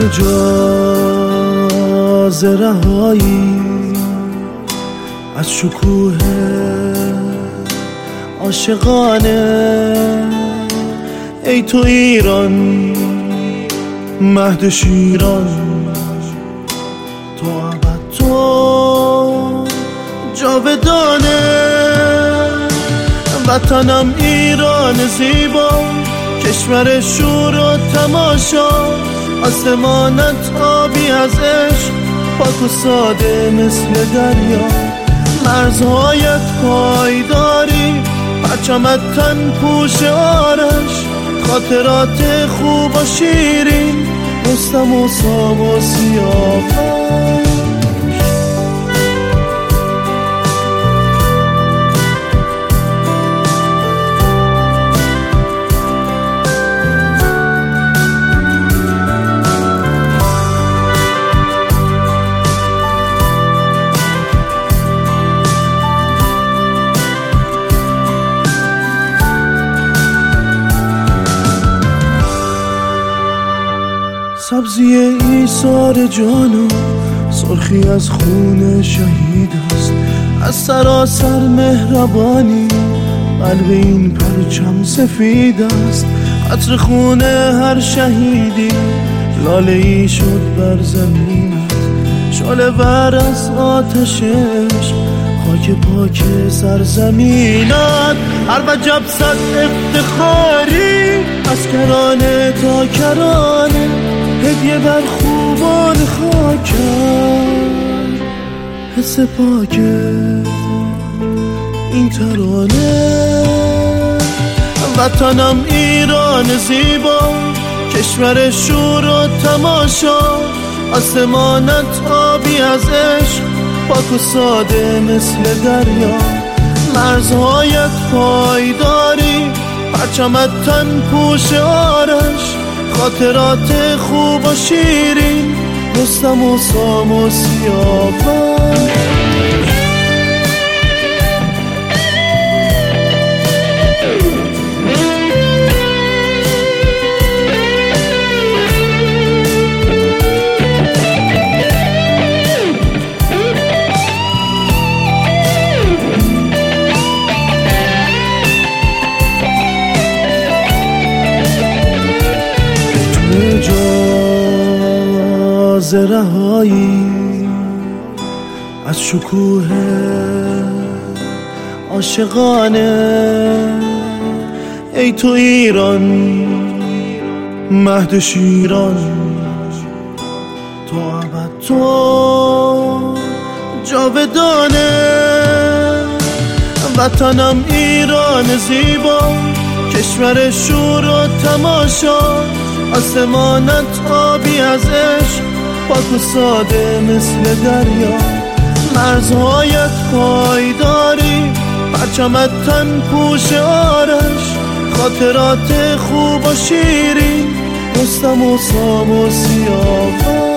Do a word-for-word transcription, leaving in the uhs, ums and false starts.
اجازه رهایی از شکوه عاشقانه، ای تو ایران مهد شیران، تو ابد تو جاودانه. وطنم ایران زیبا، کشور شور و تماشا، آسمانت آبی از عشق، پاک و ساده مثل دریا. مرزهایت پایداری، پرچمت تن پوش آرش، خاطرات خوب و شیرین، رستم و سام و سیاوش. سبزی ایثار جانو، سرخی از خون شهید است، از سراسر مهربانی قلب این پرچم سفید است. عطر خون هر شهیدی لاله ای شد بر زمینت، شعله ور از آتشش خاک پاک سرزمینت. هر وجب صد افتخاری، از کرانه تا کرانه، هدیه بر خوبان خاکم، حس پاک این ترانه. وطنم ایران زیبا، کشور شور و تماشا، آسمانت آبی از عشق، پاک و ساده مثل دریا. مرزهایت پایداری، پرچمت تن پوش آرش، خاطرات خوب و شیرین، رستم و سام و سیاوش. اجازه رهایی از شکوه عاشقانه، ای تو ایران مهد شیران، تو ابد تو جاودانه. وطنم ایران زیبا، کشور شور و تماشا، آسمانت آبی از عشق، پاک و ساده مثل دریا. مرزهایت پایداری، پرچمت تن پوش آرش، خاطرات خوب و شیرین، رستم و سام و سیاوش.